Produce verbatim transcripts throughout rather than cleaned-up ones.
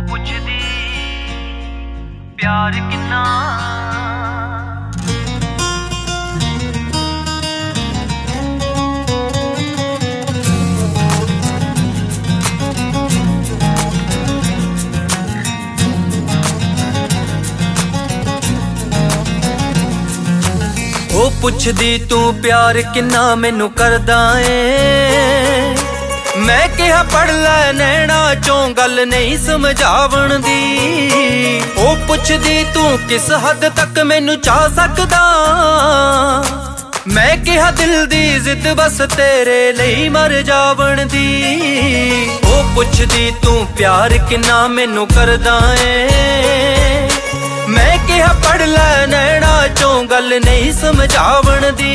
पुछदी प्यार किन्ना ओ पुछदी तू प्यार किन्ना मैनू करदा ए मैं कहा पढ़ लै नैना चों गल नहीं समझावण दी। ओ पुछदी तू किस हद तक मैनू चाह सकदा मैं कहा दिल दी जिद बस तेरे लई मर जावण दी। ओ पुछदी तू प्यार किन्ना मैनू करदा ए मैं कहा पढ़ लै नैना चों गल नहीं समझावण दी।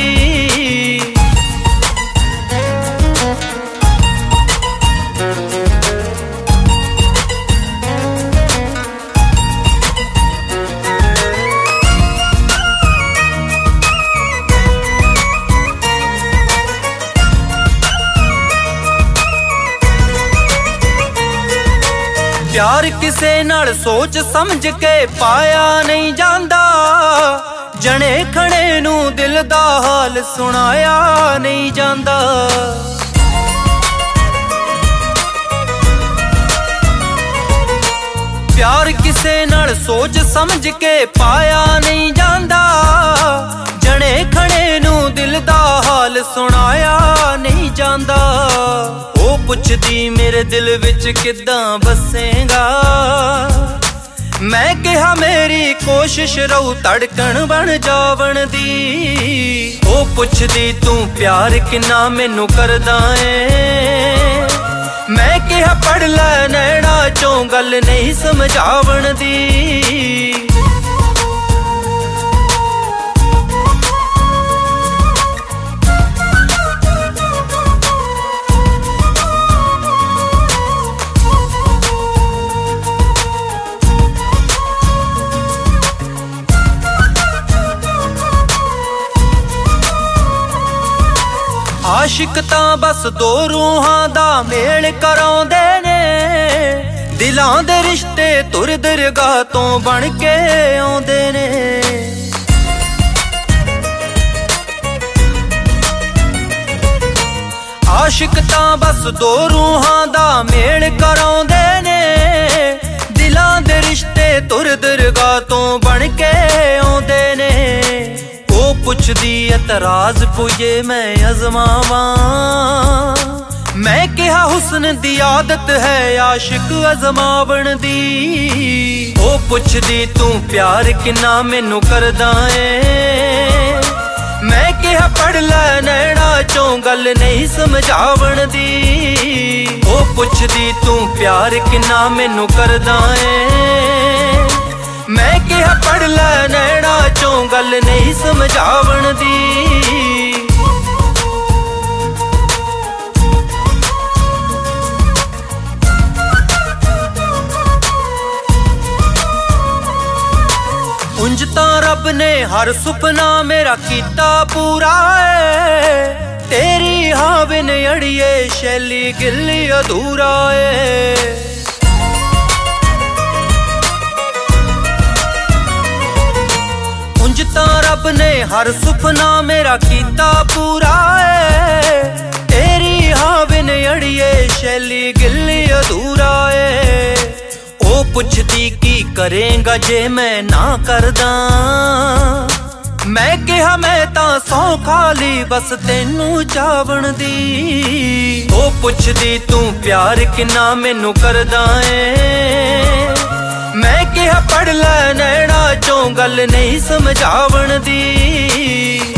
प्यार किसे नाल सोच समझ के पाया नहीं जांदा जने खड़े नू दिल दा हाल सुनाया नहीं जांदा। प्यार किसे नाल सोच समझ के पाया नहीं जांदा जने खड़े नू दिल दा हाल सुनाया नहीं जांदा। ओ पुछदी मेरे दिल विच किदां बसेगा मैं कहा मेरी कोशिश रहू धड़कन बन जावण दी। ओ पुछदी तू प्यार किन्ना मैनू करदा ए मैं कहा पढ़ लै नैना चों गल नहीं समझावण दी। आशिक तां बस दो रूहां दा मेल कराउंदे ने दिलां दे रिश्ते तुर दरगाह तों बन के आउंदे ने। आशिक तां बस दो रूहां दा मेल कराउंदे ने दिलां दे रिश्ते तुर दरगाह तों बन के आउंदे ने। ओ पुछदी एतराज पुजे मैं अजमावां मैं कहा हुस्न दी आदत है आशिक अजमावण दी। ओ पुछदी तू प्यार किन्ना मैनू करदा ए मैं कहा पढ़ लै नैना चों गल नहीं समझावण दी। ओ पुछदी तू प्यार किन्ना मैनू करदा ए मैं कहा पढ़ लै नैना चों गल नहीं समझावण दी। उंज तां रब ने हर सुपना मेरा कीता पूरा है तेरी हाँ बिन अड़िए शैली गिल्ली अधूरा है। उंज तां रब ने हर सुपना मेरा कीता पूरा है तेरी हाँ बिन अड़िए शैली गिल्ली अधूरा है। ओ पुछदी की करेंगा जे मैं ना करदा मैं कहा मैं तां सौ खाली बस तेनू चावण दी। ओ पुछदी तू प्यार किन्ना मैनू करदा ए मैं कहा पढ़ लै नैना चों गल नहीं समझावण दी।